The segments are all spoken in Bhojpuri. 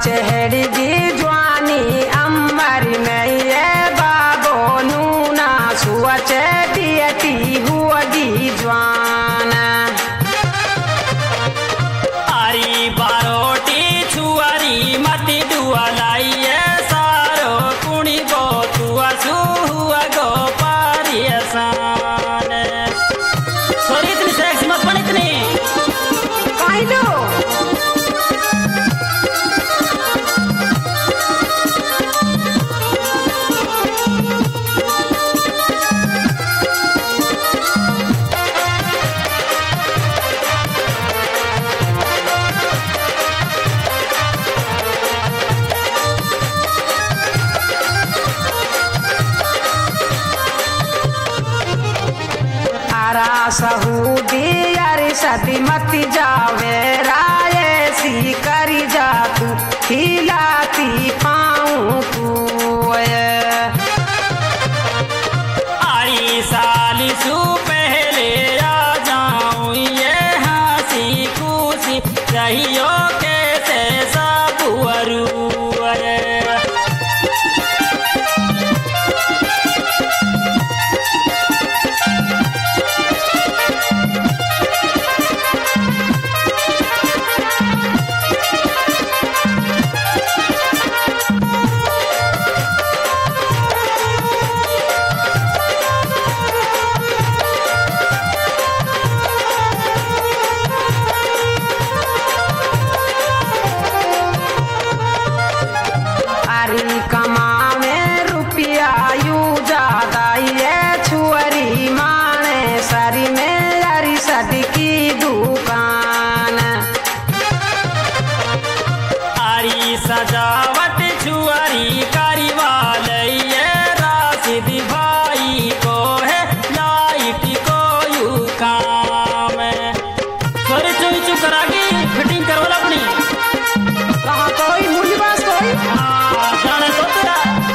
चेहरी दी जवानी अम्बर में ये बाबो नूना सुआ चेटी हुआ दी जवान आरी बारोटी छुआरी मती दुआ लाइए सारो कुणी गो तुआ सुआ गो पारी आसान सॉरी इतनी सेक्स मत बन इतनी कहीं दो सहूदी यारी सदी मती जावे राय सी करी जा तू हिलाती पाऊं तू आरी साली सु पहले आ जाऊं ये हंसी खुशी रहियो कैसे सब अरूअरे कमावे रुपया यू ज्यादा ये छुअरी माने सरी में यारी सदी की दुकान आरी सजावट छुअरी करी वाले ये राशिद भाई को है लाइट को यू काम सॉरी चुई चुप करागी फिटिंग करवाला अपनी कहा कोई मुझे पास कोई जाने तो तेरा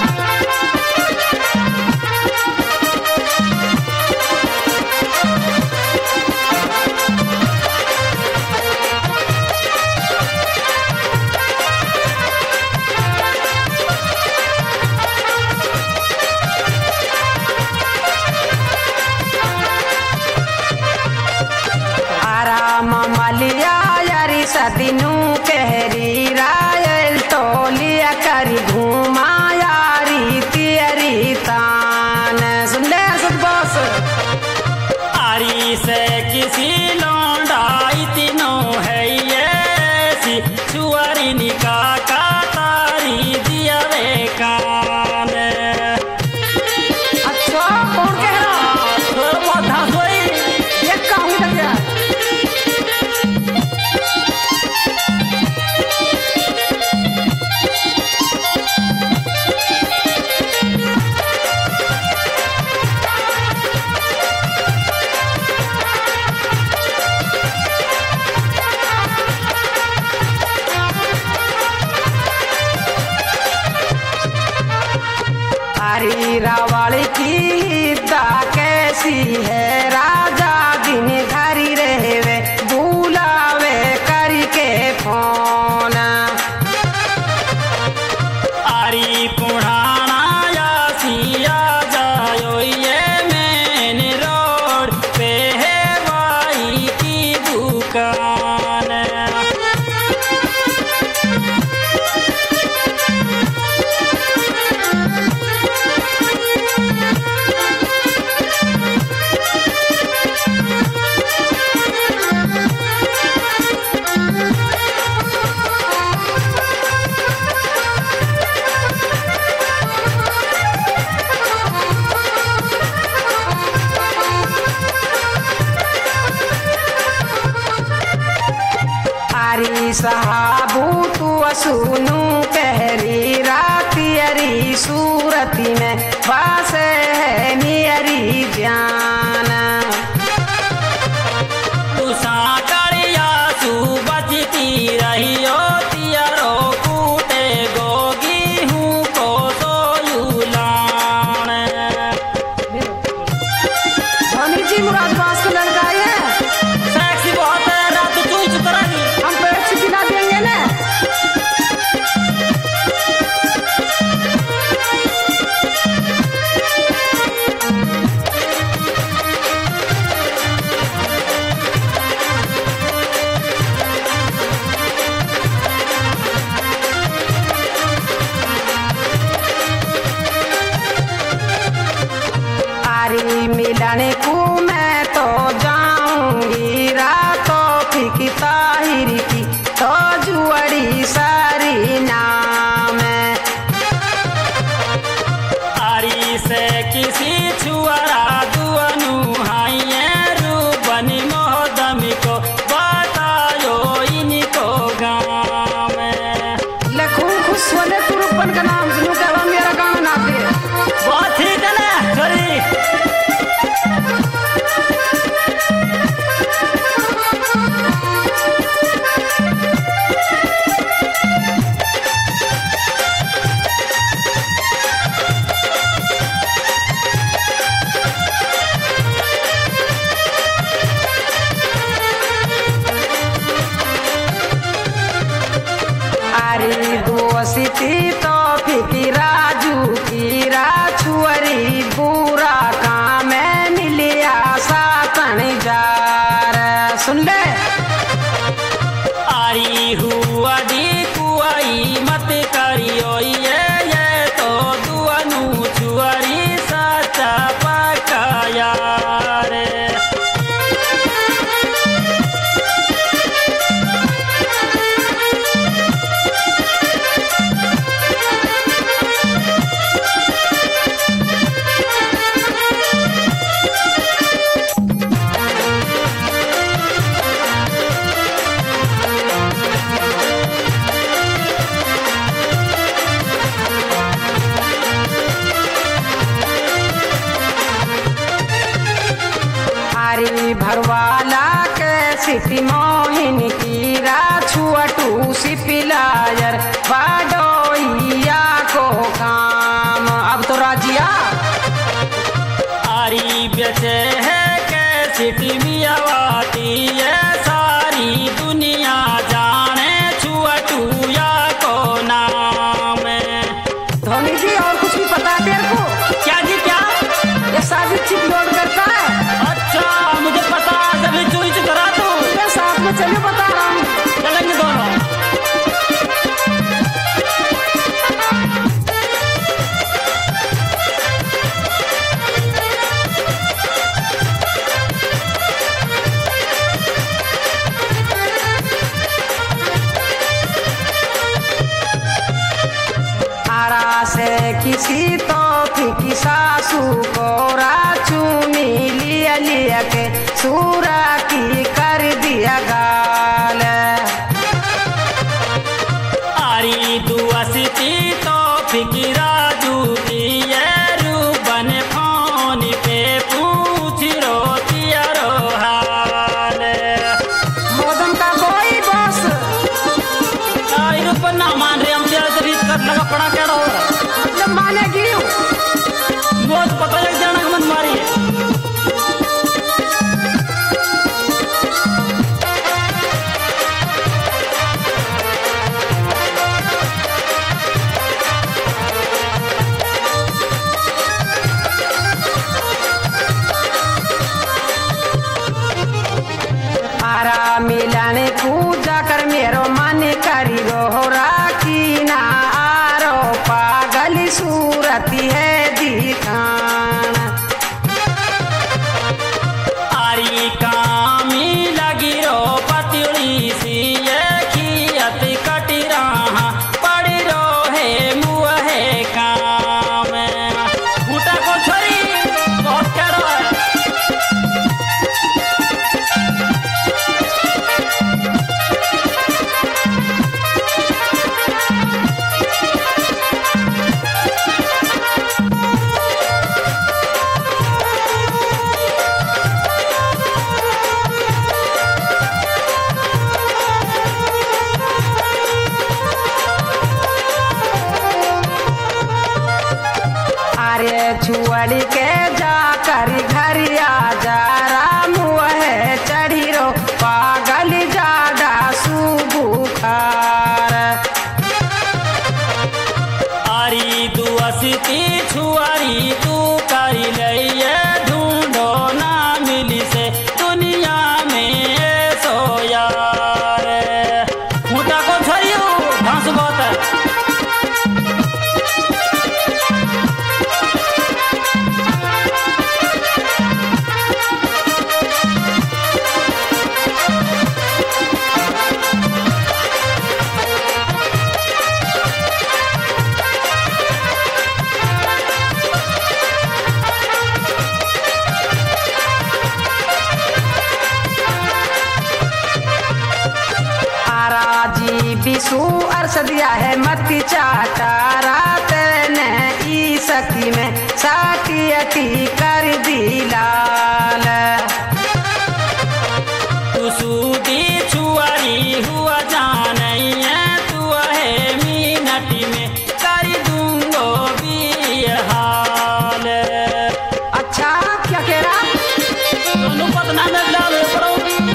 आराम मलिया यारी सदिनू कहरी रायल तोलिया करी घूमा यारी तियरी तान सुन ले असद बॉस आरी से किसी लौंडा इतनो है ये सी छुआरी निका का तारी दिया वे कान अच्छा कौन कह रहा तो मोधा सोई ये कहूँ लग गया रावल की दा कैसी है राजा दिन घरी रहवे बुलावे करके फोन आरी पुढ़ाना या सिया जायो ये मेन रोड पे है भाई की दुकान साहबू तू सुनू कहरी रातियरी सूरती में बास है नियरी जान तू साकरिया सू बचती रही तियरो कूटे गोगी हूँ को सोयू लान धनी जी मुराद बास को लड़का है सेक्सी बहुत है रात तू चुप करा हम पेट से खिला देंगे ना मिलने को मैं तो जाऊंगी रातों फिकी ताहिर की तो जुअड़ी सारी नाम आरी से किसी छुआरा दुअनु हाइए रूबनी मोहदमी को बतायो इनको गाँव में लखू खुश होले तुरुपन का नाम सुनू कहवा मेरा गाँव ना दे बहुत ठीक है ना छोरी अरे दोस्ती तो फिकी राजू की राछुअरी बुरा काम में मिलिया सातन जार सुन ले आरी हुआ दी कुआई मत करियो ये तो दुअनु छुआरी सच्चा पक्का यार अरे भरवाला के सिटी मोहिन की राछुअटू सिपिलायर बाडोइया को काम अब तो राजिया आरी बेचे है कैसी टिमियावाती ये सारी दुनिया जाने छुअटूया को नाम धोनी जी और कुछ भी पता है तेरे को क्या जी क्या ये साजिद चिप लोड करता है अच्छा मुझे पता सभी चुई चु करा तू मैं साथ में चलिए बता रहा हूँ चलेंगे दोनों आरा से किसी तो फिकी सासू को राचू मिलिया लिया के सूरा की कर दिया गाल आरी दुआसी तो फिकिरा जू की ये रूबन फोन पे पूछ रोती रो हाल मौसम का कोई बस आई रूबन ना मान रहे हम तेरा से रीत कर लगा पड़ा क्या रहा मतलब मानेगी बहुत पता लग जाना मत मारी आरा मिलन पूजा कर मेरो मन करी रोहरा की ना आरो पागल सूरती है दिखान आरी कामी लगी रो पतिड़ी सी ये खियत कटी रहा पड़ी रो है मुँह है काम फूटा को छोरी बहुत करो है अरे छुअड़ी के जाकर घरिया जा राम है चढ़ी रो पागल जाडा सुबुखार आरी दुआसी छुआरी तू करी लइए ढूंढो ना मिली से दुनिया में सो यार फूटा को छोरियो घास बहुत है दिया है मती चाटा रात ने ई सखी में साटी अटी कर दी लाल। तू सूदी छुआरी हुआ जानैया तू है मिनट में कर दूंगो भी हाल। अच्छा क्या कह रहा दोनों पतना में डाले पड़ो।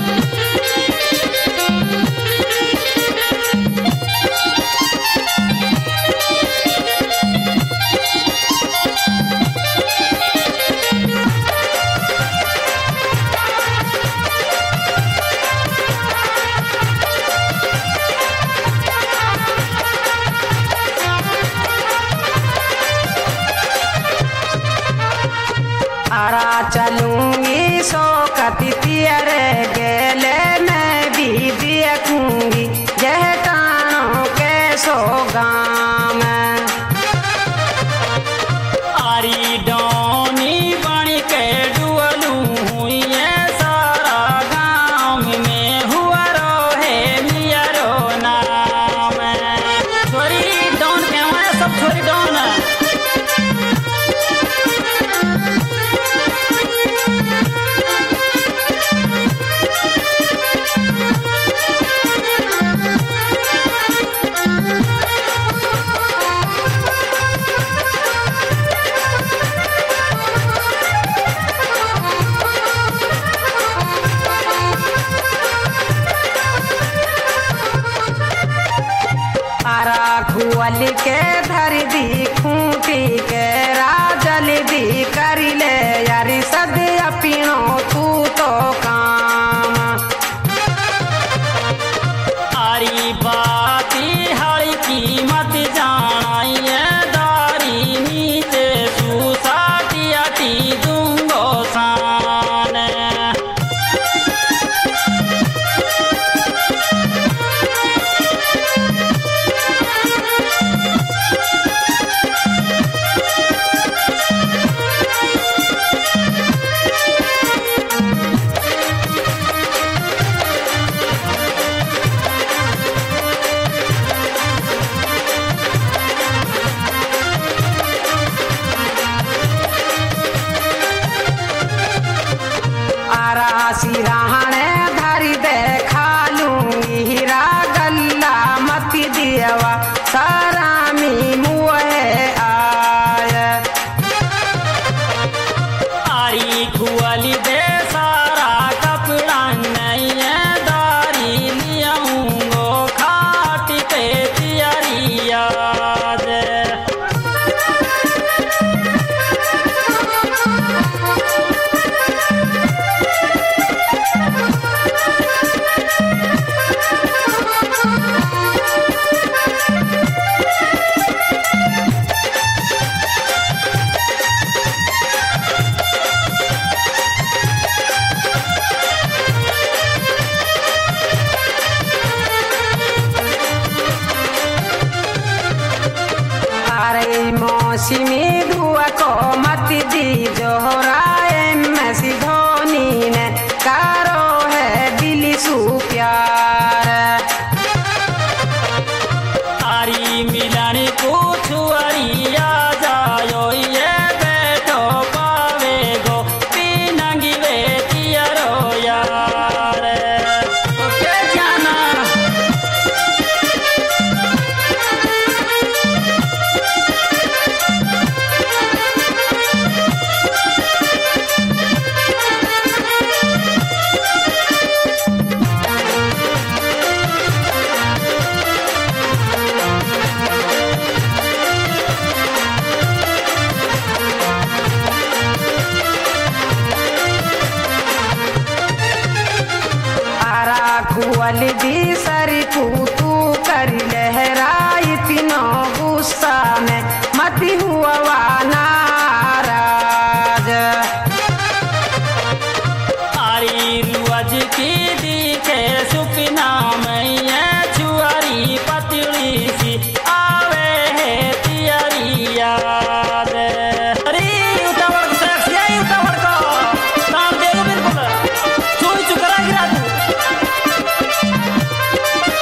आरा चलूंगी सो कति तियरे गेले मैं भी देखूंगी जह टाणों के सो गाम। आरी डोनी बन के डुअलू हुई सारा गाँव में हुआ रोहे मियरो नाम। छोरी डोन के हमारे सब छोरी डोन। आरा खुअल के धर दी खूंटी के राजल दी करी ले यारी सद अपीणो तू तो काम। आरी बाती हड़ी कीमत जानाइए दारी नीचे सुसाटी अटी दूंगो सान। आरा सिराहने धरी दे खा लूंगी हीरा गल्ला मती दियवा सरामी मुहे आय। आरी खुअली दे सारा कपड़ा नहीं दारी लियाऊंगो खाट पे तियारी याद। अरे मौसमी धुआ को मत दी जोहराए मैसी धोनी ने कारो है दिली सू प्यार। आरी मिलन को छुआरिया जायो ये बैठो पावे गो पीनंगी वे तियरो यार। ओके जाना खुअल दी सरी तू कर लहराई तीनों गुस्सा में मती हुआ नाराज। आरी रुअज की दिखे सुपना मैया छुआरी पतली सी आवे है तियरी याद। अरे उतावड़ को सेक्सी आई उतावड़ को नाम देखो बिल्कुल चुई चुकरा गिरा तू।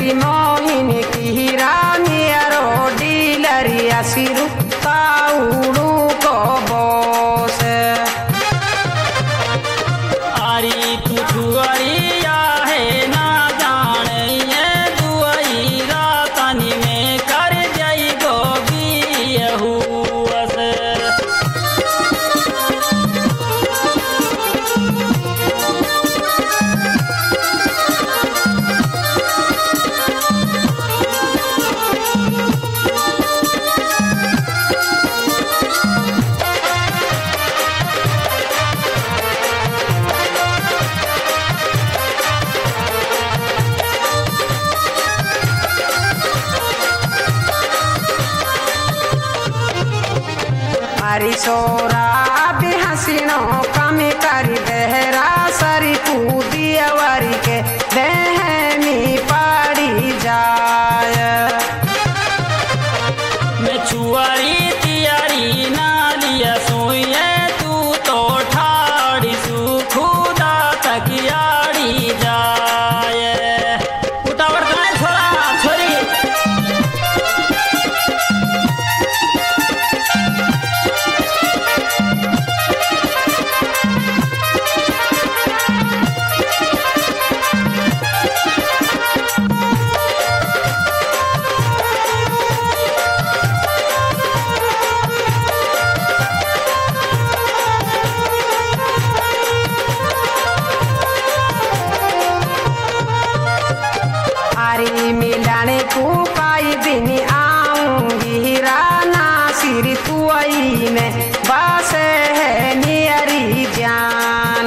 की मोहिनी की रानियरो डीलरिया सिरु ताउड़ू को बोस आरी तू छुअरिया है ना जाने ये दुआई रातनी में कर जाई गोगी हुअस हरी सोरा भी हसीनो कमी करी देहरा सरी कूदियवरी के देहमी पड़ी जाय मैं छुआरी तियारी नालिया सोये तू तो ठाड़ी सुखुदा तकियाड़ी जाए उतावड़ कहाँ छोरा छोरी हरी मिलाने को पाई दिन आऊंगी राना सिर तुई में बस है मेरी जान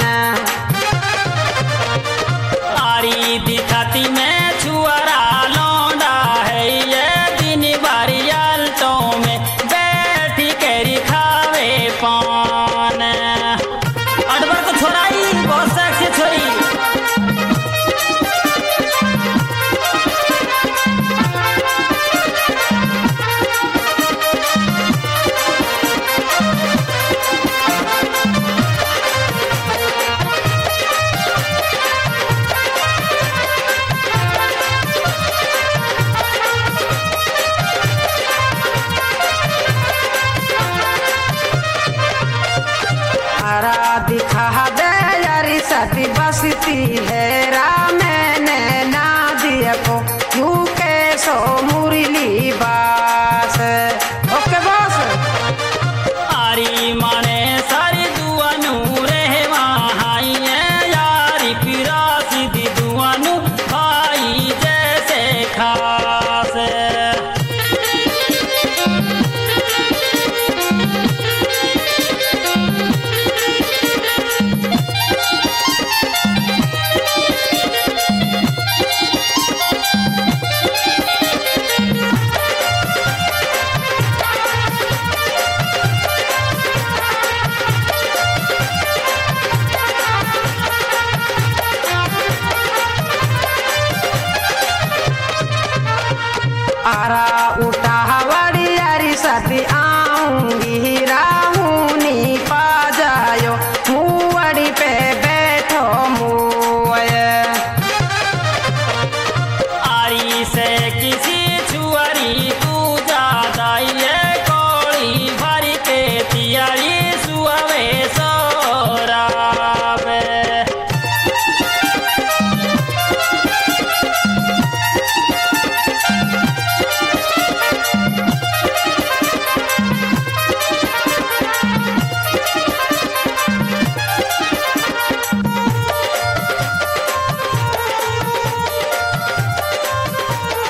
आरी दिखाती मैं छुआरा लौंडा है ये दिन बारियाल तो में बैठी करी खावे पान अडबर को छोराई बहुत सेक्सी छोरी हरा दिखा दे यारी सती बसती है मैंने ना दिया को क्यों कैसो मुरली बास ओके बॉस आरी माने सारी दुआनु रहे वहां यारी पिरा सीधी दुआनु भाई जैसे खास आरा